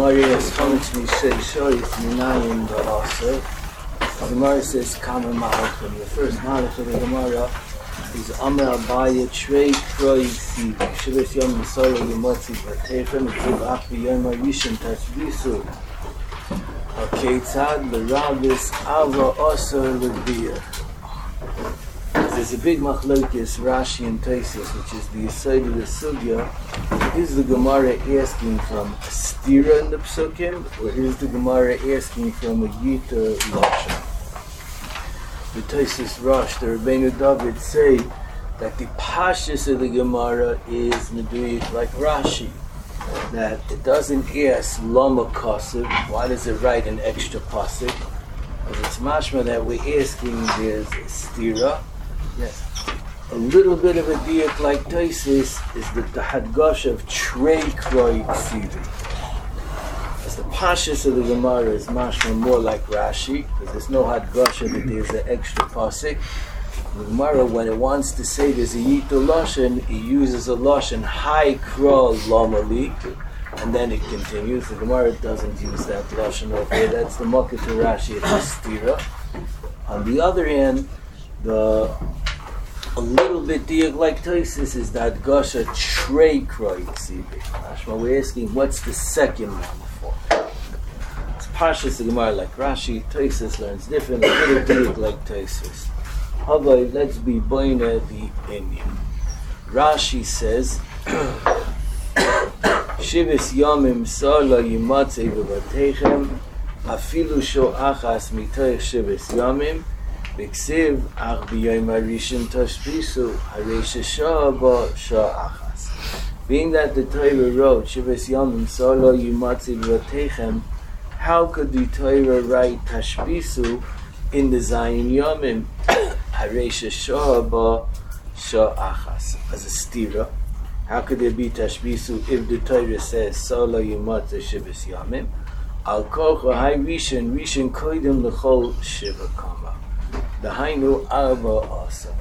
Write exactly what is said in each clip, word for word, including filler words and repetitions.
Gemara is Chomich Mishay Shoyt Minayim Ba'aseh. The Gemara says Kama Malachim. The first Malach of the Gemara is Amar Abaya Trei Kroi Siv. Shivas Yom Yisrael Yomotzi B'Techem Yitzib Achi Yom HaRishon Tashbisu. HaKeitzad L'Rabis Ava Osor L'Biyah. There's a big machlokes, Rashi and Tosfos, which is the aside of the sugya. Is the Gemara asking from a stira in the psukim, or is the Gemara asking from a yita lashon? The Tosfos Rosh, the Rabbeinu David say that the pashtus of the Gemara is meduyik like Rashi, that it doesn't ask lama kasiv. Why does it write an extra pasuk? Because it's mashma that we're asking there's a stira. Yes. A little bit of a diak like Tosfos is the, the hadgash of Trei Kroi Sivi. As the pashas of the Gemara is mashma more like Rashi, because there's no hadgash that there's an extra pasuk. The Gemara, when it wants to say there's a yito lashon, it uses a lashon hai kro lamali, and then it continues. The Gemara doesn't use that lashon over here. That's the makkah to Rashi. It's a stira. On the other hand, the a little bit diak like Tosfos is that Gasha Trei Kroi Sivi. Ashma, we're asking what's the second one for? It's Pashas the Gemara like Rashi. Tosfos learns different. A little diak like Tosfos. However, let's be boina the Indian. Rashi says Shivas Yomim Sala Yimatzei V'Vatechem Afilu Sho Achas Mitoich Shivas Yomim B'ksiv ach b'yom harishon tashbisu harei sheshah ba shah achas. Being that the Torah wrote Shivas Yomim Solo Yimatzi V'Vatechem, how could the Torah write tashbisu in the Zayin Yomim harei sheshah ba shah achas as a stira? How could there be tashbisu if the Torah says Solo Yimatzi Shivas Yomim? Al kocha hay rishon rishon koidem l'chol shiva kama. The Hainu Arba also.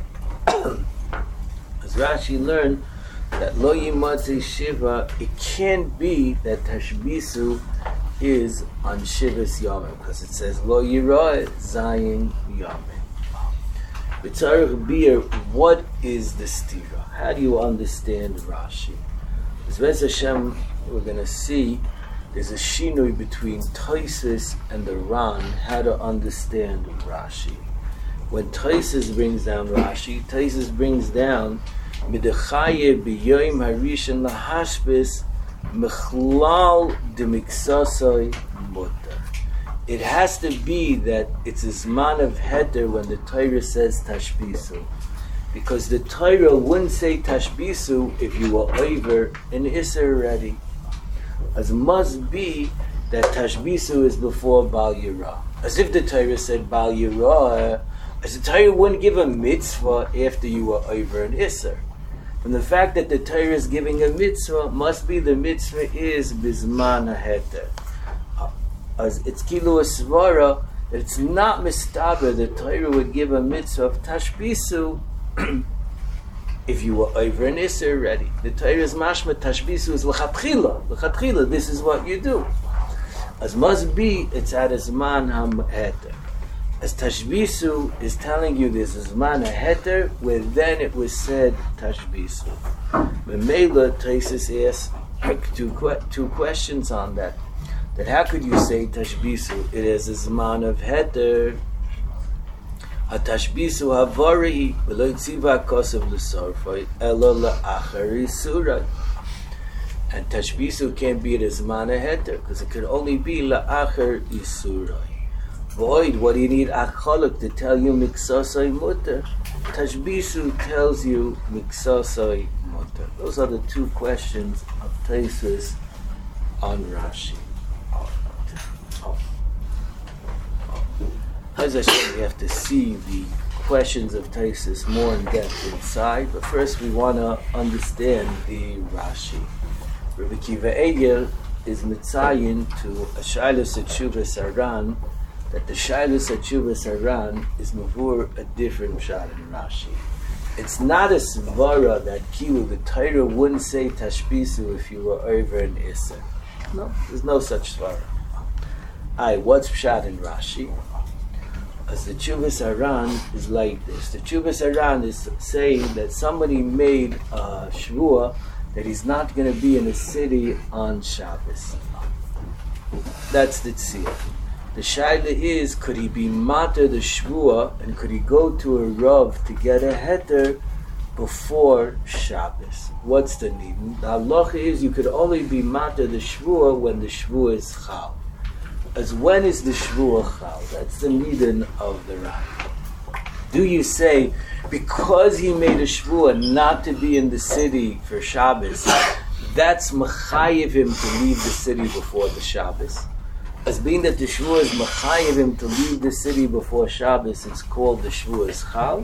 As Rashi learned that Lo Yimatzi Shiva, it can't be that Tashbisu is on Shivas Yomim, because it says Lo Yirah Zayin Yomim. B'tzarech Bir, what is the stira? How do you understand Rashi? As Bez Hashem, we're going to see there's a shinui between Tosfos and the Ran, how to understand Rashi. When Tosfos brings down Rashi, Tosfos brings down Midechaye b'yoyim harishon lahashbis mechlal demiksasoi mutar. It has to be that it's a zman of heter when the Torah says tashbisu, because the Torah wouldn't say tashbisu if you were over in Isser already. As must be that tashbisu is before Bal Yirah. As if the Torah said Bal Yirah, as the Torah wouldn't give a mitzvah after you were over an Isser. From the fact that the Torah is giving a mitzvah, must be the mitzvah is bizman haheter. As it's kilu asvara, it's not mistaber. The Torah would give a mitzvah of tashbisu if you were over an Isser already. The Torah is mashma tashbisu is l'chatchila. L'chatchila, this is what you do. As must be, it's at a zman haheter. As Tashbisu is telling you there's a Zman HaHeter, where then it was said Tashbisu. Memela Tosfos asks two, two questions on that. That how could you say Tashbisu? It is a Zman of Heter. HaTashbisu HaVari V'lo Tziva Kosev L'Sorfoi Elo L'Achari Surah. And Tashbisu can't be the Zman HaHeter, because it could only be L'Achar Isurah. Void, what do you need acholok to tell you miksasai mutter? Tashbisu tells you miksasai mutter. Those are the two questions of Tosfos on Rashi. Oh, oh, oh. As I said, we have to see the questions of Tosfos more in depth inside, but first we want to understand the Rashi. Rabbi Kiva Eger is mitzayin to a shailus at Shuvas Aran, that the Shailus HaTshuvas Haran is mavur a different shot in Rashi. It's not a svara that kilu, the Torah wouldn't say tashbisu if you were over an Isser. No, there's no such svara. Aye, what's pshat in Rashi? As the Tshuvas Aran is like this. The Tshuvas Aran is saying that somebody made a shvua that he's not going to be in a city on Shabbos. That's the tzir. The shaila is, could he be mater the shvua, and could he go to a rav to get a heter before Shabbos? What's the need? The halacha is you could only be mater the shvua when the shvua is chal. As when is the shvua chal? That's the nidin of the Ran. Do you say, because he made a shvua not to be in the city for Shabbos, that's mechayev him to leave the city before the Shabbos? As being that the shvua is mechayev him to leave the city before Shabbos, it's called the shvua is chal?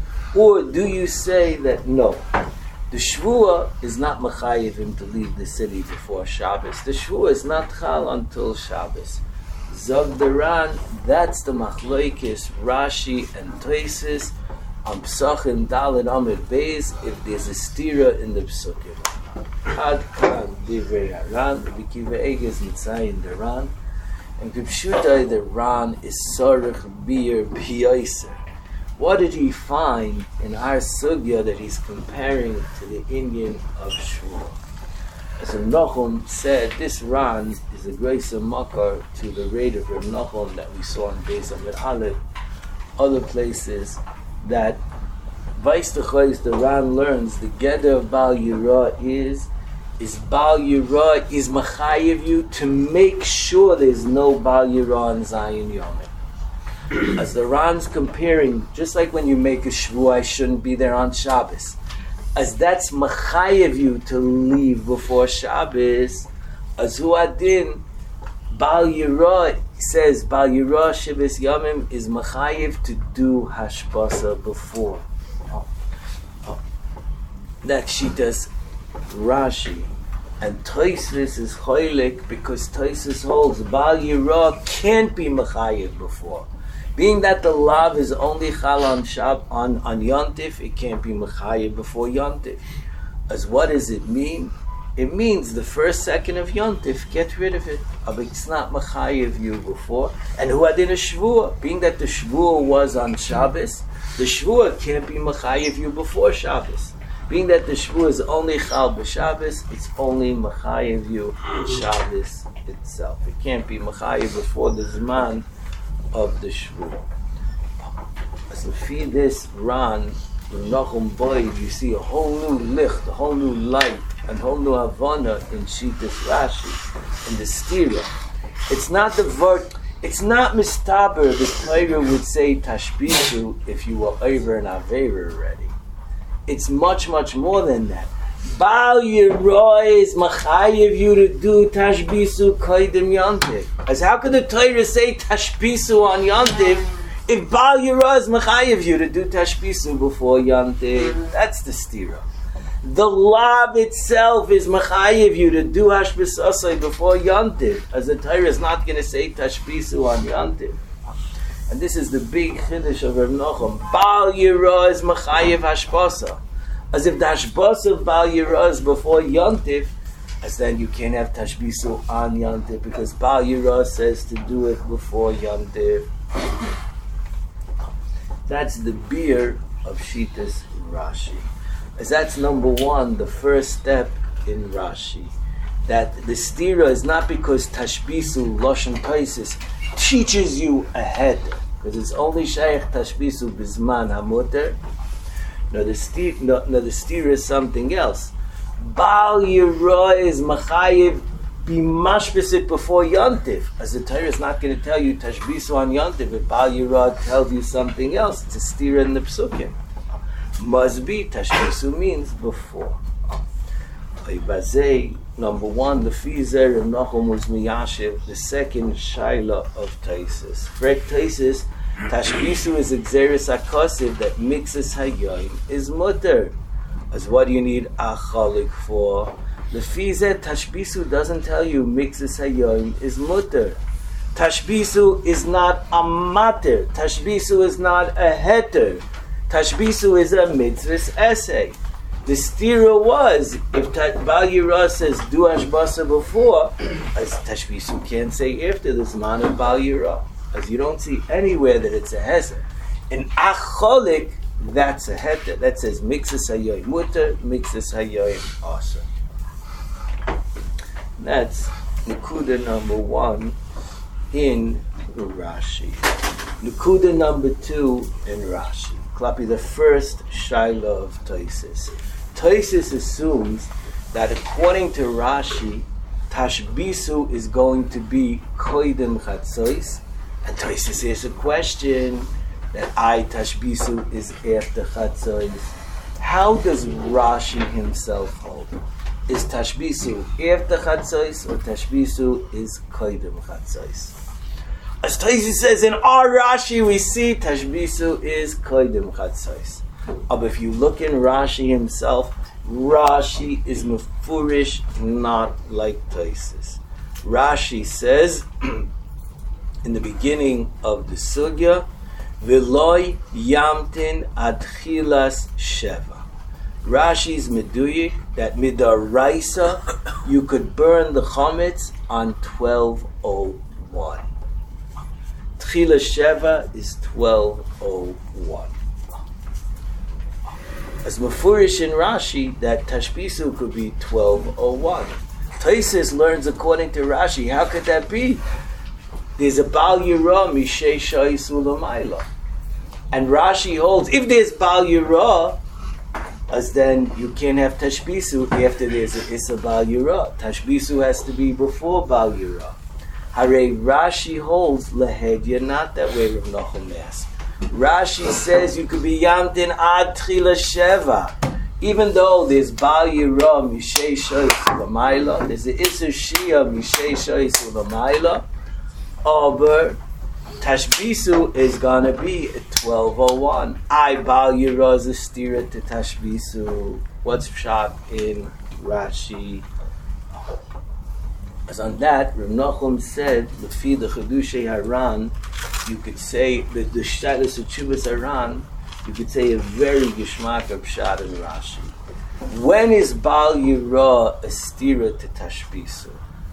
Or do you say that no, the shvua is not mechayev him to leave the city before Shabbos. The shvua is not chal until Shabbos. Zog the Ran, that's the machlokes Rashi and Tosfos on Psachim Daled Amud Beis if there's a stira in the Psukim. Ad kan divrei Haran, Rabbi Akiva Eiger is mitzayin the Ran, and Kipshutai the Ran is sorich bir b'yoser. What did he find in our sugya that he's comparing to the Indian of shvua? As Nachum said, this Ran is a greater makar to the raid of Reb Nachum that we saw in Beis Amud Aleph, other places, that Vais Techois, the Ran learns the Geder of Bal Yirah is, is Bal Yirah is Machayev you to make sure there's no Bal Yirah in Zion Yomim. As the Ran's comparing, just like when you make a shvua, I shouldn't be there on Shabbos. As that's machayev you to leave before Shabbos, as hu adin, Bal Yirah says Bal Yirah Shabbos Yomim is machayev to do hashbasa before. Oh. Oh. That she does Rashi, and Tosfos is choilik because Tosfos holds Bal Yirah can't be machayev before. Being that the lav is only chal on Shab on on Yontif, it can't be mechayev before Yontif. As what does it mean? It means the first second of Yontif, get rid of it. But it's not mechayev you before. And who had in a shvua? Being that the shvua was on Shabbos, the shvua can't be mechayev you before Shabbos. Being that the shvua is only chal b'Shabbos, it's only mechayev you in Shabbos itself. It can't be mechayev before the zman of the shvua. As we feed this Ran, in Nachum Boyd, you see a whole new licht, a whole new light, and whole new havana in Shitas Rashi, in the stira. It's not the vert, it's not mistaber. The Torah would say tashbisu if you were over an aveira already. It's much, much more than that. Bal Yirah is machayev you to do tashbisu koydem yontiv. As how could the Torah say tashbisu on yontiv if Bal Yirah is machayev you to do tashbisu before yontiv? That's the stira. The lav itself is machayev you to do hashbisasai before yontiv, as the Torah is not going to say tashbisu on yontiv. And this is the big chiddush of Reb Nachum. Bal Yirah is machayev hashbasa. As if the hashbasa of Bal Yirah is before Yontif, as then you can't have tashbisu on Yontif because Bal Yirah says to do it before Yontif. That's the beer of Shitas Rashi. As that's number one, the first step in Rashi. That the stira is not because tashbisu Lashon Tosfos teaches you ahead, because it's only shaykh tashbisu bizman hamuter. No, the steer, no, no, the steer is something else. Bal Yirah is machayev be mashbisit before Yontif. As the Torah is not going to tell you tashbisu on Yontif, but Bal Yirah tells you something else. It's a steer in the psukim. Must be tashbisu means before. Number one, the fizer and Nachum was miyashiv. The second shaila of Tosfos. Frek Tosfos. Tashbisu is a xeris akosiv that mixes hayoim is mutter. As what do you need achalik for? The fizeh tashbisu doesn't tell you mixes hayoim is mutter. Tashbisu is not a mater. Tashbisu is not a heter. Tashbisu is a mitzvahs essay. The stira was, if Bal Yira says do Hashbasa before, as Tashbisu can't say after the Zman of Bal Yira. As you don't see anywhere that it's a Hesed. In Acholik, that's a Heter. That says Mixes Hayoim Mutter, Mixes Hayoim Asa. That's Nakuda number one in Rashi. Nakuda number two in Rashi. Klapi, the first Shaila of Toisis. Toisis assumes that according to Rashi, Tashbisu is going to be Koidem Chatzois, and Toisis is a question that I Tashbisu is after Chatzois. How does Rashi himself hold? Is Tashbisu after Chatzois or Tashbisu is Koidem Chatzois? As Toisis says in our Rashi, we see Tashbisu is Koidem Chatzois. But if you look in Rashi himself, Rashi is mefurish, not like Toisis. Rashi says in the beginning of the sugya, V'loi yamtin ad chilas sheva. Rashi's meduyik that midaraisa you could burn the chametz on twelve oh one. Tchila sheva is twelve oh one. As mefurish in Rashi that Tashbisu could be twelve oh one. Toisis learns according to Rashi. How could that be? There's a Bal Yira Mishei Shaisu L'mayla. And Rashi holds, if there's Bal Yira, as then you can't have Tashbisu after there's a Issa Bal Yira. Tashbisu has to be before Bal Yira. Hare Rashi holds Lehedya, not that way Rav Nachum asks. Rashi says you could be Yamtin Ad Tchila Sheva. Even though there's Bal Yira Mishei Shaisu L'mayla, there's the Issa Shia Mishei Shaisu L'mayla, aber Tashbisu is gonna be at twelve oh one. I Bal Yira is a stira to Tashbisu. What's pshat in Rashi? As on that, Rav Nachum said, Lefi the Chedushei Haran, you could say that the Shtatus of Chubas Haran, you could say a very geshmak of pshat in Rashi. When is Bal Yira a stira to Tashbisu?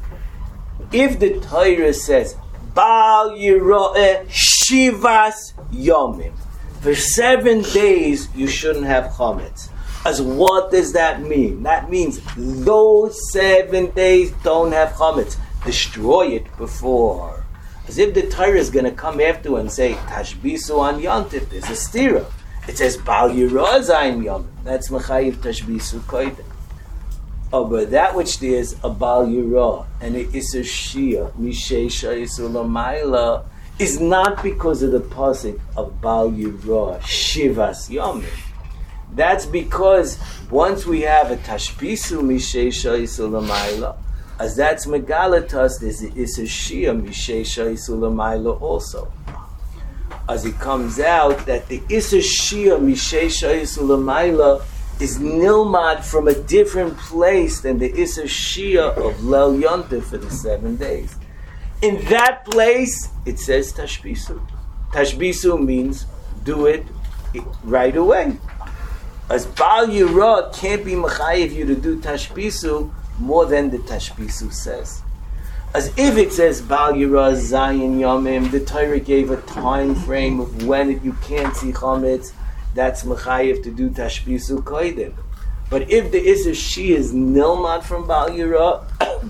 If the Torah says Bal Yira Shivas Yomim, for seven days you shouldn't have chametz. As what does that mean? That means those seven days don't have chametz. Destroy it before. As if the Torah is going to come after and say Tashbisu on Yontif. There's a stira. It says Bal Yira Zayin Yomim. That's Mechayiv Tashbisu Koidem. Oh, but that which there's a Bal Yira and it is a Shia Mishei Shaisu L'mayla is not because of the pasuk of Bal Yira Shivas Yomim. That's because once we have a Tashbisu Mishei Shaisu L'mayla, as that's Megalatas, there's a Issa Shia Mishei Shaisu L'mayla also. As it comes out that the Issa Shia Mishei Shaisu L'mayla is nilmad from a different place than the Issa Shia of Lel Yontif for the seven days. In that place, it says Tashbisu. Tashbisu means do it right away. As Bal Yira can't be mechayiv you to do Tashbisu more than the Tashbisu says. As if it says Bal Yira Zayin Yomim, the Torah gave a time frame of when it, you can't see chametz. That's mechayiv to do Tashbisu Koidem. But if the Issa Shia is nilmad from Bal Yira,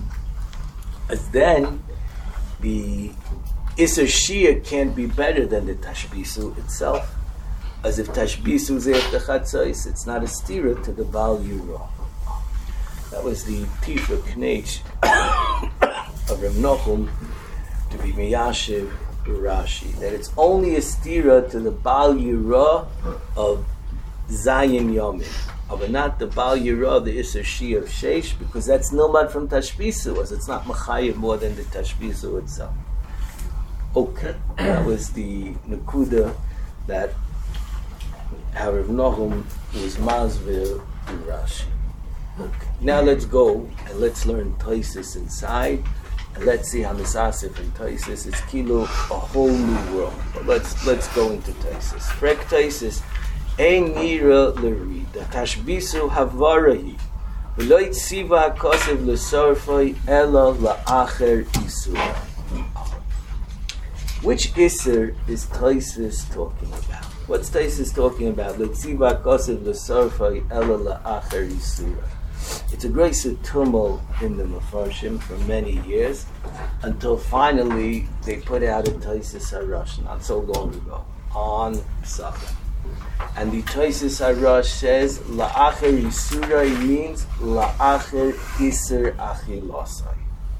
as then the Issa Shia can't be better than the Tashbisu itself. As if Tashbisu is after Chatzos, it's not a stira to the Bal Yira. That was the Tifra Knech of Rav Nachum to be Meyashiv Rashi. That it's only a stira to the Bal Yira of Zayin Yomim, but not the Bal Yira, the Issa Shia of Sheish, because that's nilmad from Tashbisu, as it's not Machayev more than the Tashbisu itself. Okay, that was the Nakuda that how Rav Nachum was Mazvir in Rashi. Okay. Now let's go and let's learn Toisis inside, and let's see how Misasif and Toisis is kilo a whole new world. But let's let's go into Toisis. Frek Toisis Ein nira l'ri, the tashbisu havarahi, v'lo yitziva ha'kosev l'sarfai ela la'acher isura. Which Isser is Taisus talking about? What's Taisus talking about? L'tziva ha'kosev l'sarfai ela la'acher isura. It's a great tumult in the Mefarshim for many years, until finally they put out a Taisus HaRosh not so long ago on Pesachim. And the Taisus HaRosh says La'acher Yisurai means La'acher Iser Achilosai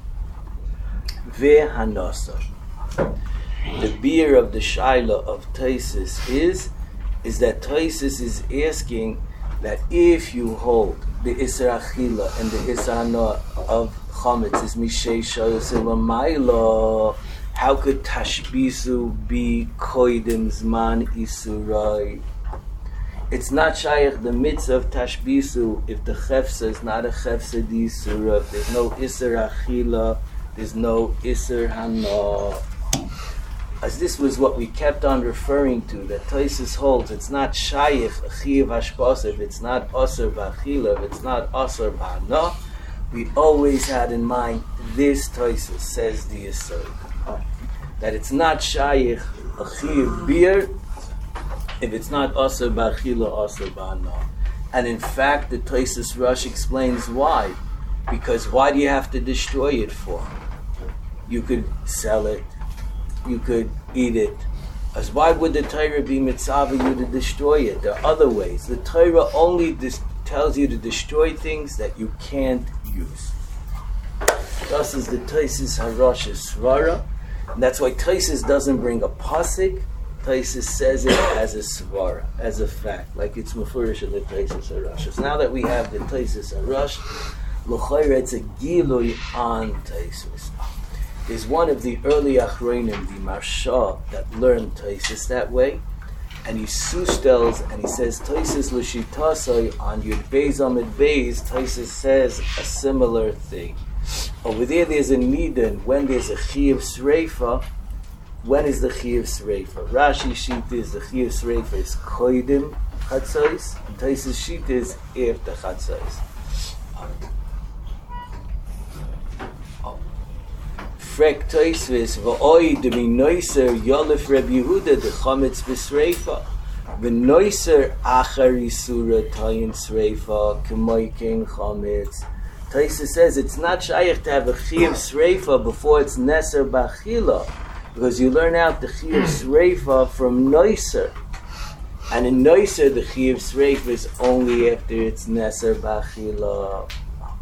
Ve'hanasai. The beer of the Shaila of Taisus is is that Taisus is asking that if you hold the Iser Achila and the Iser Hana of Chametz is Mishei Shayos Elamayla, how could Tashbisu be Koidim Zman Isurai? It's not Shaykh the mitzvah of Tashbisu if the Chefsa is not a Chefsa di Isura, if there's no Iser Achila, there's no Iser Hana. As this was what we kept on referring to, that Taisus holds, it's not Shaykh Achiv Hashbasa, if it's not Asr B'Achila, if it's not Asr B'Hana, we always had in mind this Taisus, says the Yisod, that it's not Shaykh Achiv Bir, if it's not Asr B'Achila, Asr B'Hana. And in fact, the Taisus Rush explains why. Because why do you have to destroy it for? You could sell it, you could eat it. As why would the Torah be mitzvah you to destroy it? There are other ways. The Torah only dis- tells you to destroy things that you can't use. Thus is the Taisus HaRosh Svara, and that's why Taisus doesn't bring a pasuk. Taisus says it as a svara, as a fact, like it's mefurish in the Taisus HaRosh. So now that we have the Taisus HaRosh, l'chayra it's a gilui on Taisus. Is one of the early Achronim, the Marsha, that learned Taisus that way, and he sustels and he says Taisus l'shitasai on Yud Beis Amid Beis. Taisus says a similar thing. Over there, there's a nidan when there's a chiyuv sreifa. When is the chiyuv sreifa? Rashi sheet is the chiyuv sreifa is koidim chatzos, and Taisus sheet is after chatzos. Frek Toisvis v'oi de v'noiser yolef Reb Yehuda de chametz b'sreifa v'noiser achar yisura tayin sreifa k'moikin chametz. Toisvis says it's not shaykh to have a chiyuv sreifa before it's neser b'achila, because you learn out the chiyuv sreifa from noiser, and in noiser the chiyuv sreifa is only after it's neser b'achila.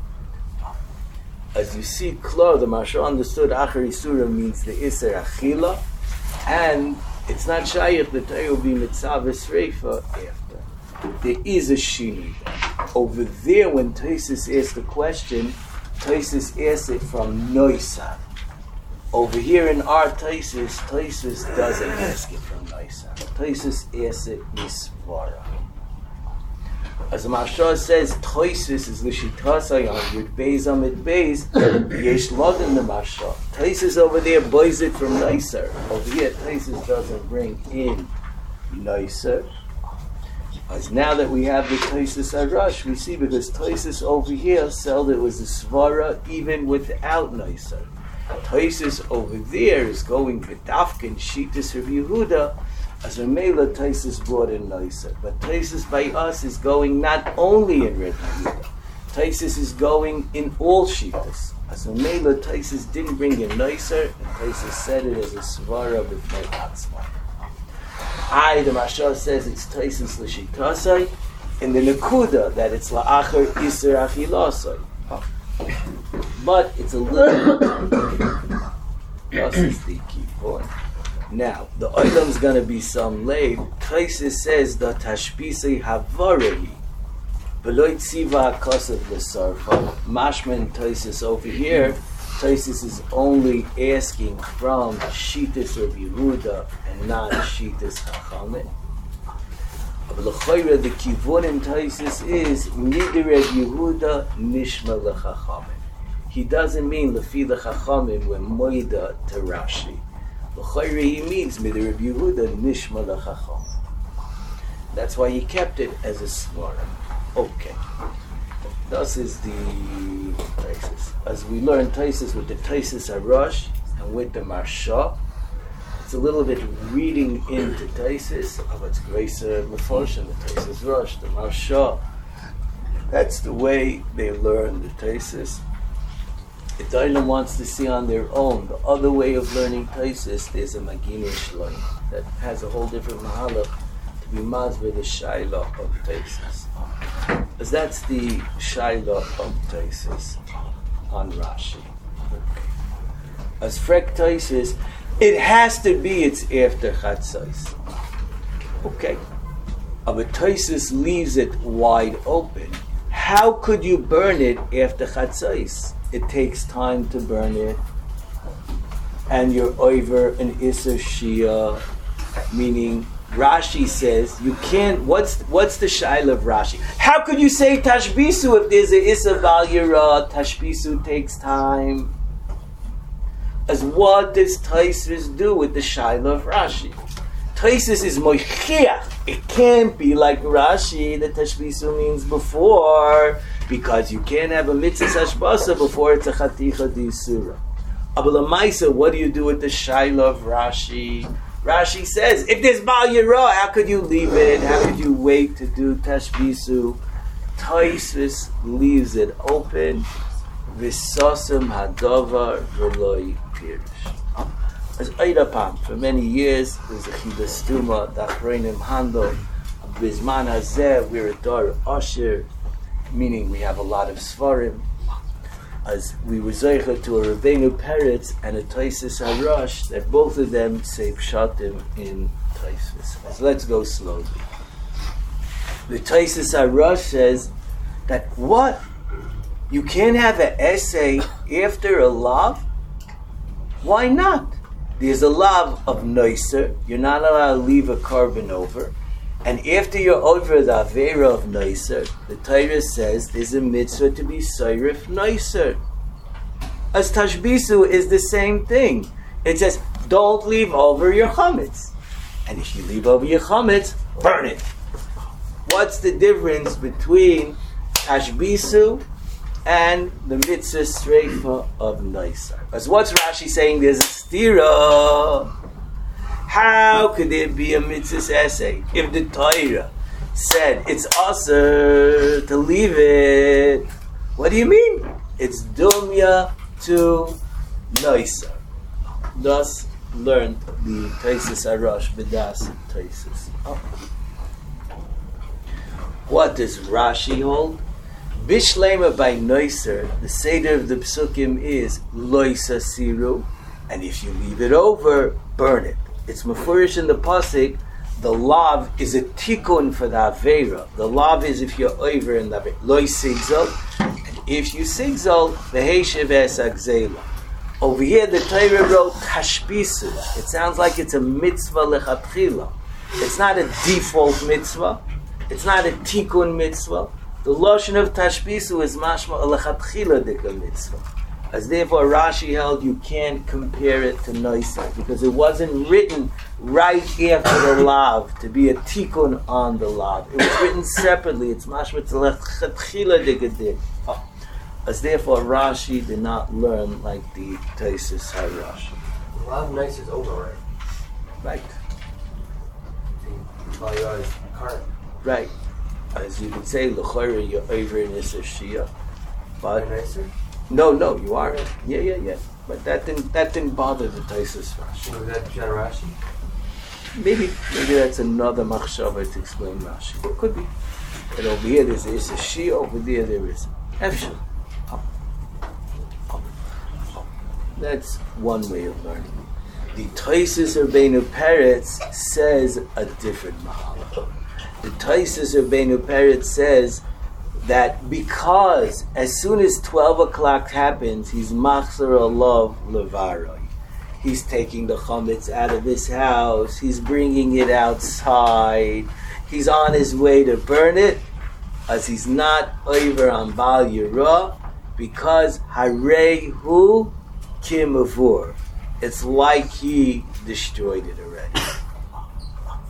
As you see, Klar, the Marsha understood Achar Yisura means the Iser Achila, and it's not Shaykh that Torah will be Mitzvah Sreifa after. There is a Shini. Over there, when Taisus asked the question, Taisus asked it from Noisav. Over here in our Taisus, Taisus doesn't ask it from Noisav. Taisus asks it Misvara. As the Marsha says, Taisus is l'shitasai on Yud Beis Amid Beis, yesh log in the Marsha. Taisus over there buys it from Noiser. Over here, Taisus doesn't bring in Noiser. As now that we have the Taisus HaRosh, we see because Taisus over here said it was a svara even without Noiser. Taisus over there is going with Dafkin, Shitas of Yehuda, as a Mela Taisus brought in Noiser. But Taisus by us is going not only in Red Yehuda. Taisus is going in all Shitas. As a Mela Taisus didn't bring in Noiser, and Taisus said it as a Svara b'fnei Atzma. I, the Mashal says it's Taisus l'shitasai, in the Nakuda that it's la'achar Iser Achilasai. But it's a little that's the key point. Now, the Olam is going to be some late. Taisus says that Tashbisei Havarei V'lo Tziva HaKosev L'Sarfa. Mashman Taisus over here, Taisus is only asking from Shitas of Yehuda and not Shitas Chachamim. But l'chayra, the kivun in Taisus is Midirev Yehuda Nishma L'Chachamim. He doesn't mean Lefi L'Chachamim when Moida to Rashi. L'chayra he means Midirev Yehuda Nishma L'Chachamim. That's why he kept it as a svara. Okay. This is the Taisus. As we learn Taisus with the Taisus Arush and with the Marsha, it's a little bit reading into Taisus of its grace Meforshin, the Taisus Rush, the Marsha. That's the way they learn the Taisus. If Dailam wants to see on their own the other way of learning Taisus, there's a Magina Shloim that has a whole different mahalach to be mazveh the Shaila of Taisus. Because that's the Shaila of Taisus on Rashi. Okay. As Frek Taisus, it has to be it's after Chatzos. Okay. But Taisus leaves it wide open. How could you burn it after Chatzos? It takes time to burn it, and you're over an Isser Shia, meaning Rashi says you can't. What's what's the shaila of Rashi? How could you say Tashbisu if there's a Isser Val Yira? Tashbisu takes time. As what does Taisus do with the shaila of Rashi? Taisus is moichiach. It can't be like Rashi that Tashbisu means before, because you can't have a mitzvah hashbasa before it's a chaticha d'isura. Abalamaisa, what do you do with the shaila of Rashi? Rashi says, if there's Baal Yira, how could you leave it? How could you wait to do Tashbisu? Taisus leaves it open. V'sosem hadavar v'loi pirish. As Eidapam, for many years, there's a Chidas Tuma, Dachreinim Handel, Bizman Hazeh, we're a Dar Asher, meaning we have a lot of Svarim. As we were Zeicha to a Rabbeinu Peretz and a Taisus Harash, that both of them say Pshatim in Taisus. So let's go slowly. The Taisus Harash says that what? You can't have an essay after a lav? Why not? There's a lav of noiser. You're not allowed to leave a carbon over. And after you're over the Avera of noiser, the Torah says there's a mitzvah to be Sairif noiser. As Tashbisu is the same thing. It says, don't leave over your chametz. And if you leave over your chametz, burn it. What's the difference between Tashbisu and the mitzvah sreifa of noiser? Because what's Rashi saying? There's a stira. How could there be a mitzvah essay if the Torah said it's usher to leave it? What do you mean? It's dumya to noiser. Thus learned the Taisus Arash B'das Taisus. Oh. What does Rashi hold? Bishlema by noiser, the seder of the psukim is loisa siru, and if you leave it over, burn it. It's mefurish in the pasuk. The lav is a tikkun for the avera. The lav is if you're over in the avera. Loi sigzal, and if you sigzal, v'heishev es agzela. Over here, the Torah wrote tashbisu. It sounds like it's a mitzvah lechatchila. It's not a default mitzvah. It's not a tikkun mitzvah. The lashon of tashbisu is mashma lechatchila dika mitzvah. As therefore Rashi held you can't compare it to noiser because it wasn't written right after the lav to be a tikkun on the lav. It was written separately. It's mashma lechatchila dika dik. As therefore Rashi did not learn like the Taisus Harash. The lav noiser is over, right? Right. While you are current. Right. As you could say, l'chayre you're over in Isser Shia. But Noiser? no, no, you aren't. Yeah, yeah, yeah. But that didn't that didn't bother the Taisus Rashi. Was that Pshat Rashi? Maybe maybe that's another machshava to explain Rashi. It could be. And over here there's Isser Shia, over there there is Efshel. That's one way of learning. The Taisus Rabbeinu Peretz says a different mahalach. The Taisus Rabbeinu Peretz says that because as soon as twelve o'clock happens, he's machzor alav levaroi. He's taking the chametz out of his house. He's bringing it outside. He's on his way to burn it, as he's not over on Baal Yira, because harehu kimavur. It's like he destroyed it already.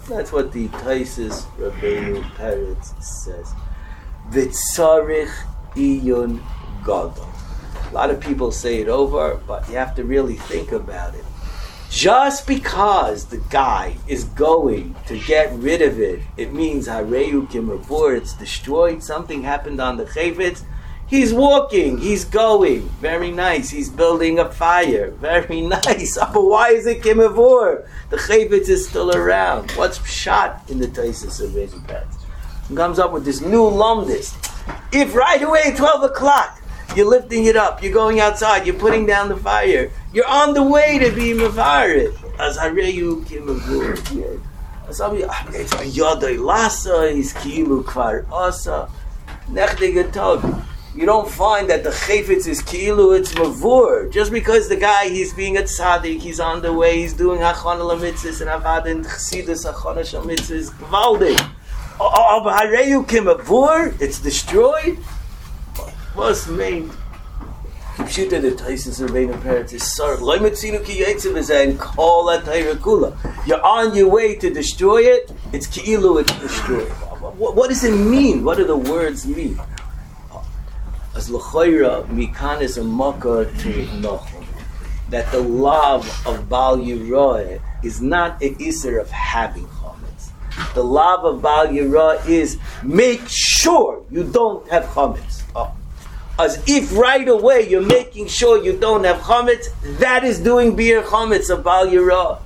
That's what the Taisus Rabbeinu Peretz says. V'tzarich iyun gadol. A lot of people say it over, but you have to really think about it. Just because the guy is going to get rid of it, it means Hareyu Kimavur, it's destroyed, something happened on the Chavetz. He's walking, he's going, very nice. He's building a fire, very nice. But why is it Kimavur? The Chavetz is still around. What's shot in the Taisus of Rabbeinu Peretz? He comes up with this new lumdis. If right away at twelve o'clock, you're lifting it up, you're going outside, you're putting down the fire, you're on the way to be Mavarit. As Hareyu Kimavur. Somebody, it's a Yodai Lasa, he's Kilu Kvar Asa. Nechdig Tog. You don't find that the Chayfetz is Kilu, it's Mavur. Just because the guy, he's being a tzaddik, he's on the way, he's doing Hachana Lamitzis and Avad and Chassidus Hachana Shamitzis, Gvaldik. Oh, but Hareyu Kimavur, it's destroyed? What's made? Kipshuta the Taisus Rabbeinu Peretz is sar. Lo mitzinu ki yetziv and kol atayra kula. You're on your way to destroy it. It's ki'ilu, it's destroyed. What, what does it mean? What do the words mean? As l'choira mikan is a makkah to Nachum, that the love of Bal Yirah is not an iser of having chametz. The love of Bal Yirah is make sure you don't have chametz. Oh. As if right away you're making sure you don't have chametz, that is doing beer chametz of Bal Yirah.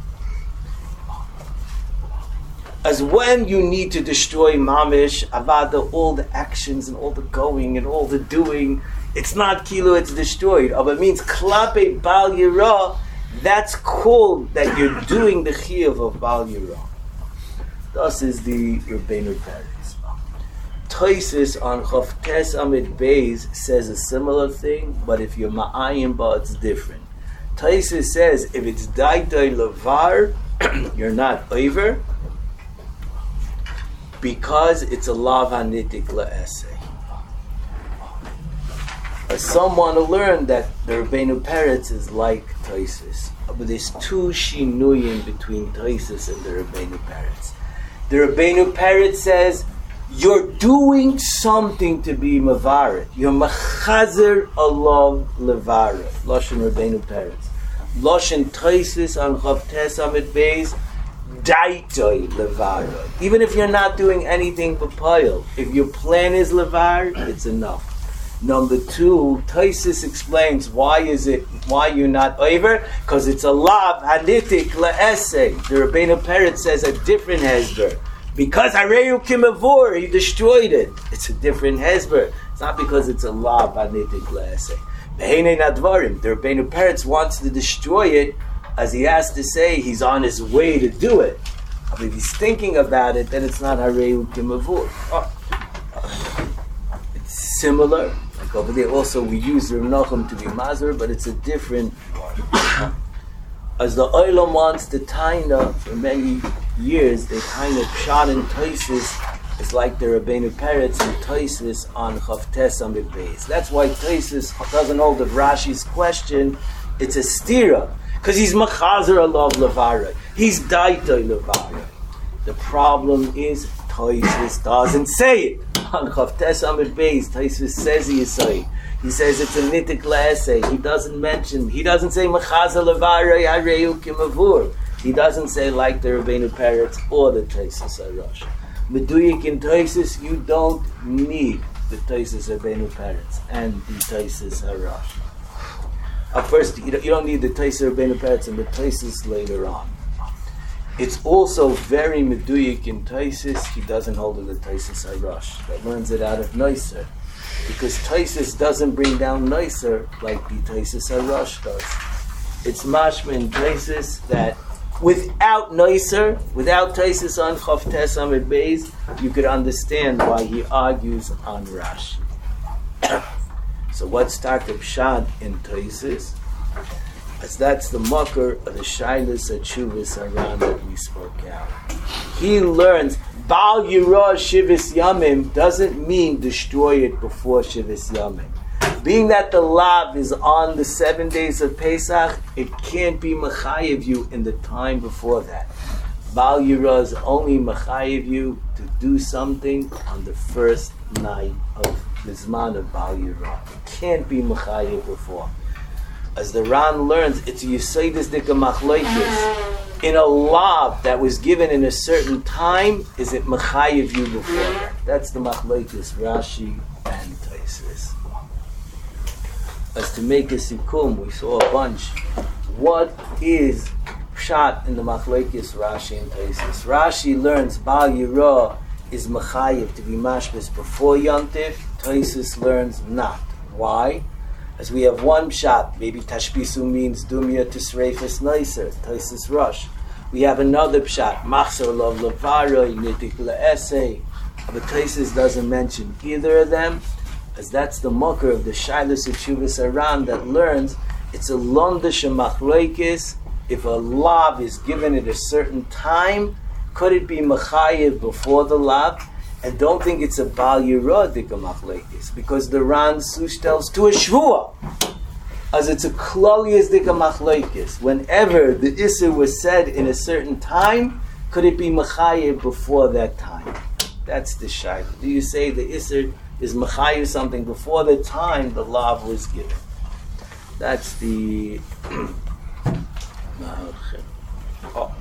As when you need to destroy mamish, avada, all the actions and all the going and all the doing, it's not kilo, it's destroyed. But it means klape Bal Yirah, that's called that you're doing the chiyuv of Bal Yirah. Thus is the Rabbeinu Peretz. Toises on Chavtes Amid Beis says a similar thing, but if you're ma'ayim ba, it's different. Toises says if it's daitoi levar, you're not over, because it's a lav hanitik la'eseh. Some want to learn that the Rabbeinu Peretz is like Toises, but there's two shinuyim between Toises and the Rabbeinu Peretz. The Rabbeinu Peretz says you're doing something to be mavaret. You're machazer alav levaret. Loshen Rabbeinu Peretz. Loshen Toises on Chavtes Amid Beis. Daitoi levar. Even if you're not doing anything but pile, if your plan is levar, it's enough. Number two, Taisus explains why is it why you're not over? Because it's a lav hanitik le'esei. The Rabbeinu Peretz says a different hesber. Because Hareyu Kimavur, he destroyed it. It's a different hesber. It's not because it's a lav hanitik le'esei. Beheinei nadvarim. The Rabbeinu Peretz wants to destroy it, as he has to say he's on his way to do it. But if he's thinking about it, then it's not Hareyu Kimavur. Oh. It's similar. Like over there also we use Rav Nachum to be Mazer, but it's a different one. As the Olam wants the Taina, for many years, they kind of shot in Toises. It's like the Rabbeinu Peretz and Toises on Chavtes Amid Beis. That's why Toises doesn't hold of Rashi's question. It's a stira. Because he's machazer alav levara. He's daitoi levara. The problem is Toisus doesn't say it. On Chavtes Amid Beis, Toisus says he is saying. He says it's a nitik le'esei. He doesn't mention, he doesn't say machazer levara yareyu kimavur. He doesn't say like the Rabbeinu Peretz or the Toisus Arash. Meduyik in Toisus, you don't need the Toisus Rabbeinu Peretz and the Toisus Arash. At first, you don't need the Taiser Rabbeinu Peretz and the Taisis later on. It's also very meduyik in Taisis. He doesn't hold in the Taisis Harash. That learns it out of Noiser. Because Taisis doesn't bring down Noiser like the Taisis Harash does. It's mashma in Taisis that without Noiser, without Taisis on Chavtes Amid Beis, you could understand why he argues on Rashi. So what's Tartab Shad in Toises? As that's the mucker of the Shailas Achuvas Aran that we spoke out. He learns Bal Yirah Shivas Yamim doesn't mean destroy it before Shivas Yamim. Being that the lav is on the seven days of Pesach, it can't be mechayev you in the time before that. Bal Yira is only mechayev you to do something on the first night of the Zman of Bal Yira. It can't be mechayev before. As the Ran learns, it's a Yesodis Dika Machlokes. In a law that was given in a certain time, is it mechayev you before that? That's the Machlokes, Rashi and Taisus. As to make a sikum, we saw a bunch. What is Pshat in the Machlokes Rashi and Taisus? Rashi learns Bal Yira is mechayev to be mashbis before Yontif. Taisus learns not. Why? As we have one Pshat, maybe Tashbisu means Dumya Tisreifis Nicer, Taisus Rush. We have another Pshat, Machzor Lov Lavara, Nitik La'esei. But Taisus doesn't mention either of them, as that's the mucker of the Shailus Yeshuvas Aran that learns it's a Londish Machlokes. If a lav is given at a certain time, could it be mechayev before the lav? And don't think it's a Bal Yira Dika Machlokes, because the Ran Sush tells to a Shvua, as it's a Klolius Dika Machlokes. Whenever the Isser was said in a certain time, could it be mechayev before that time? That's the Shaila. Do you say the Isser is mechayev something before the time the lav was given? That's the oh.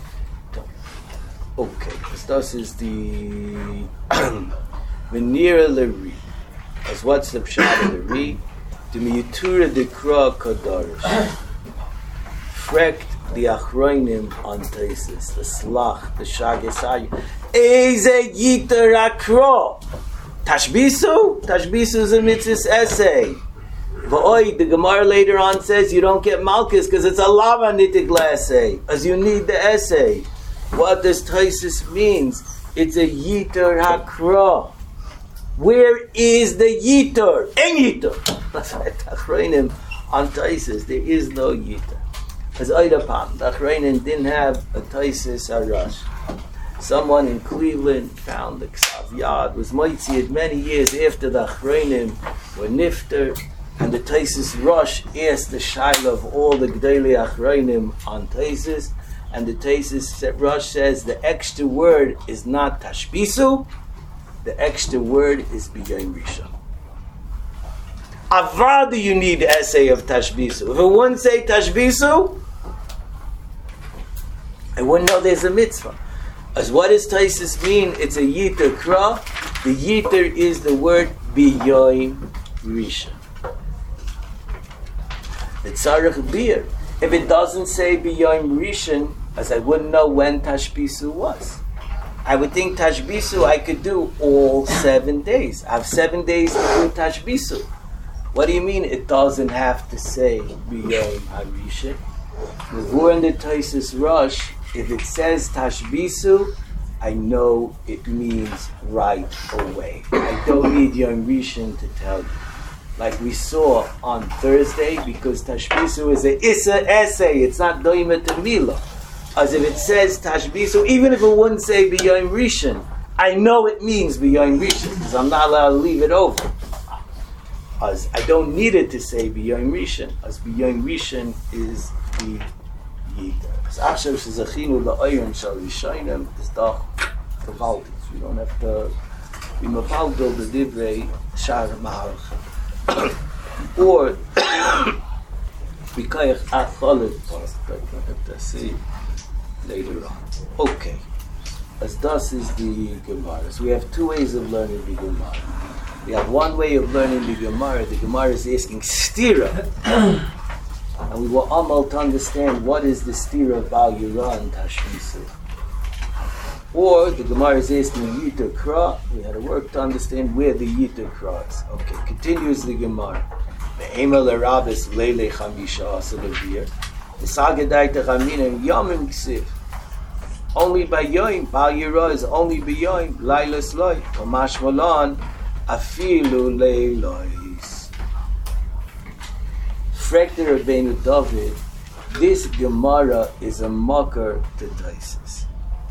Okay, this is the Venira Leri. As what's the Pshat of the Ri? The Miyatura Dekra Kadarish. Frekt the Achroinim on Taisis, the Slach, the Shagesayu. Eze Yiter Akro. Tashbisu? Tashbisu is a mitzvah essay. V'oi, the Gemara later on says you don't get Malchus because it's a lava nitik essay, as you need the essay. What does Taisus means? It's a Yiter Hakra. Where is the Yiter? En Yiter. That's why Tachreinim on Taisus, there is no Yiter. As Oidapam, Tachreinim didn't have a Taisus Arash. Someone in Cleveland found the Ksav Yad, was Moitziad many years after the Tachreinim were Nifter, and the Taisus Rosh asked the Shaila of all the Gdei Achreinim on Taisus, and the Taisus Rosh says the extra word is not Tashbisu, the extra word is B'yom Rishon. Avada you need the essay of Tashbisu. If it wouldn't say Tashbisu, I wouldn't know there's a mitzvah. As what does Taisus mean? It's a Yiter Kra. The Yiter is the word B'yom Rishon. The Tzarech Bir. If it doesn't say B'yom Rishon, as I wouldn't know when Tashbisu was. I would think Tashbisu I could do all seven days. I have seven days to do Tashbisu. What do you mean it doesn't have to say B'yom Harishon? We're in the Taisus Rush. If it says Tashbisu, I know it means right away. I don't need Yom Rishon to tell you. Like we saw on Thursday, because Tashbisu is a Issa essay, it's not Doima Tamila. As if it says Tashbisu, even if it wouldn't say B'yom Rishon, I know it means B'yom Rishon, because I'm not allowed to leave it over. As I don't need it to say B'yom Rishon, as B'yom Rishon is the Yiter. As Asher Shezachinu La'oyim Shal Yishayim is Doch Kavaltis. We don't have to be Mafaldo the Divrei Shar Maharach. Or B'kayach Acholit, but we have to see later on. Okay. As thus is the Gemara. So we have two ways of learning the Gemara. We have one way of learning the Gemara. The Gemara is asking Stira. And we will amal to understand what is the Stira of Bal Yira and Tashbisu. Or the Gemara is asking Yiter Kra. We had to work to understand where the Yiter Kra is. Okay, continues the Gemara. Ve'ema l'rabes leile chamisha asalevir. V'sagadai techaminem yomim ksiv. Only by Yoim, Bal Yira is only by Yoim, Lailas Loi, Kamash Malon, Afilu Leilois. Frekter Rabbeinu David, this Gemara is a mocker to Taisus.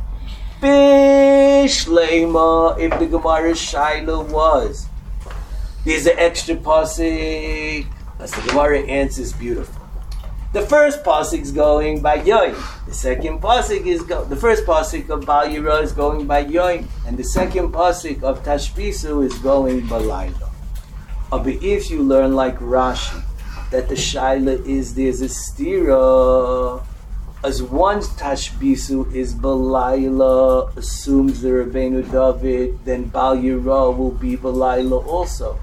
Bishlema, if the Gemara Shaila was, there's an extra pasuk, as the Gemara answers beautiful. The first pasuk is going by Yoim. The second pasuk is go. The first pasuk of Bal Yira is going by Yoim, and the second pasuk of Tashbisu is going by Laila. But if you learn like Rashi that the shaila is there's a stira, as one Tashbisu is Balayla, assumes the Rabbeinu David, then Bal Yira will be Balayla also.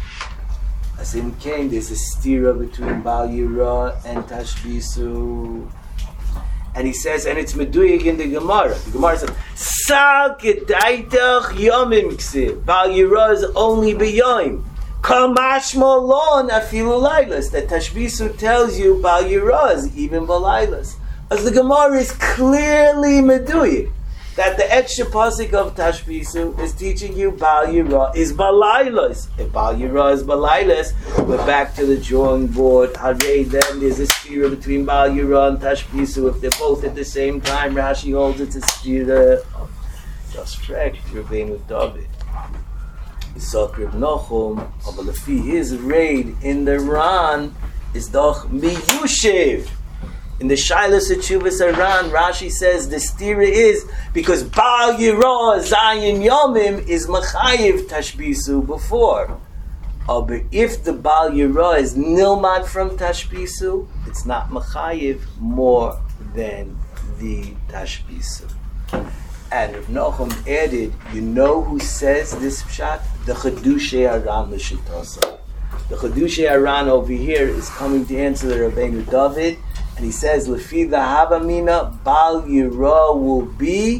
As in Cain, there's a stira between Bal Yira and Tashbisu. And he says, and it's Meduyik in the Gemara. The Gemara says, Sal kedaitach yomim ksiv. Bal Yira is only b'yoim. Kamash molon afilu lailas. That Tashbisu tells you Bal Yira is even b'lailas. As the Gemara is clearly Meduyik. That the extra pasuk of Tashbisu is teaching you Bal Yira is Balailas. If Bal Yira is Balailas, we're back to the drawing board. Hooray, then there's a stira between Bal Yira and Tashbisu. If they're both at the same time, Rashi holds it's a stira of just frekt, Rabbeinu David. Isaac Reb Nachum, but lefi his raid in the Ran is doch miyushev. In the Shailas Chuvas Aran, Rashi says the stira is because Bal Yira Zayin Yomim is Machayiv Tashbisu before. Oh, but if the Bal Yira is Nilmad from Tashbisu, it's not Machayiv more than the Tashbisu. And if Nachum added, you know who says this pshat? The Chedushay Aran L'Shitasa. The Chedushay Aran over here is coming to answer the Rabbeinu David. And he says, Lefi the Havamina, Bal Yira will be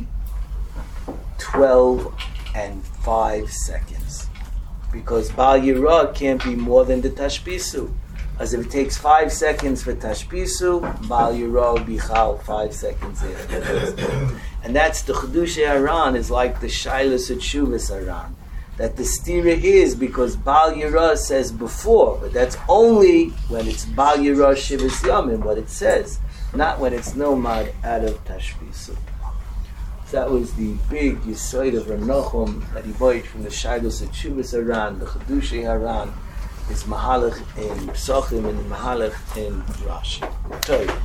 twelve and five seconds. Because Bal Yira can't be more than the Tashbisu. As if it takes five seconds for Tashbisu, Bal Yira will be Chal five seconds there. And that's the Chedushay Aran, is like the Shailas Chuvas Aran. That the stira is because Bal Yira says before, but that's only when it's Bal Yira Shivas Yamim, what it says, not when it's nomad out of Tashbisu. So that was the big Yisoid of Rav Nachum that he bought from the Shailos of Shivas Aran, the Chedushay Aran, is Mahalach in Psachim and Mahalach in Rashi. So,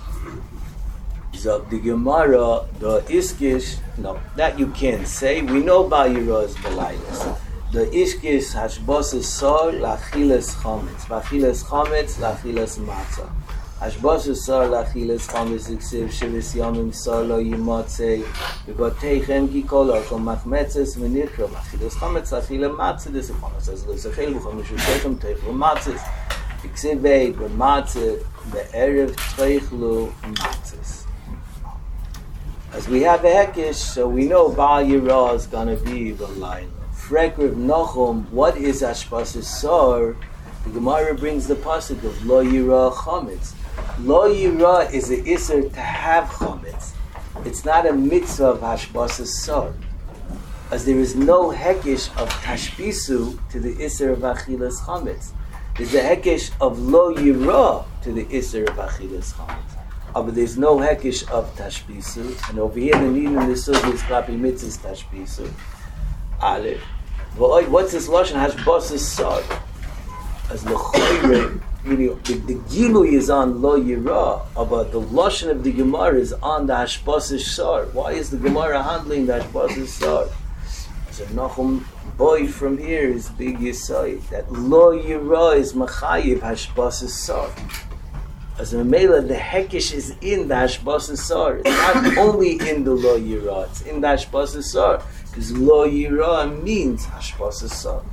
so the Gemara, the Iskish, no, that you can't say. We know Bal Yira is Balailas. The Iskish Hashbos Sor Lachilas Chometz. Lachilas Chometz, Lachilas Matzah. Hashbos Sor Lachilas Chometz Iksiv Shivas Yomim Sor Lo Yimotzei V'Goteichem Gikol Orchom Machmetzes V'Nikro Lachilas Chometz Lachilas Matzah. This is one that says L'Sechel V'Chom Mishutechem Teichlu Matzes Iksiv V'Eid V'Matzah V'Erev Teichlu Matzes. As we have a hekish, so we know Bal Yira is going to be the Laila. Frek Rav Nachum, what is Hashbas Sor? The Gemara brings the pasuk of Lo Yira Chometz. Lo Yira is an iser to have Chometz. It's not a mitzvah of Hashbas Sor. As there is no hekish of Tashbisu to the iser of Achilas Chometz. There's a hekish of Lo Yira to the iser of Achilas Chometz. Oh, but there's no hekish of Tashbisu. And over here, the need in the Sugi is Klapi Mitzvahs Tashbisu. Aleph. What's this Lashon? Hashbas Sor. As L'choyre, really, the, the Gilui is on Lo Yira, but the Lashon of the Gemara is on the Hashbas Sor. Why is the Gemara handling the Hashbas Sor? So Nachum boy from here is big Yisai. That Lo Yira is Machayiv Hashbas Sor. As a Mela, the Hekish is in the Hashbas Sor. It's not only in the Lo Yira, it's in the Hashbas Sor. Because Lo Yira means Hashbas Sor.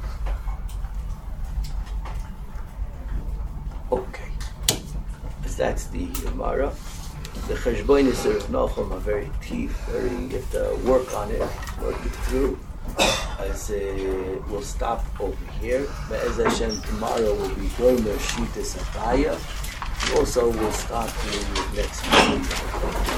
Okay. Because that's the Gemara. The Cheshbonis of Nachum are very deep, very, you have to work on it, work it through. As uh, we'll stop over here. But as Hashem, tomorrow will be Gomer Shita Sabaya. Also, we'll start with next week.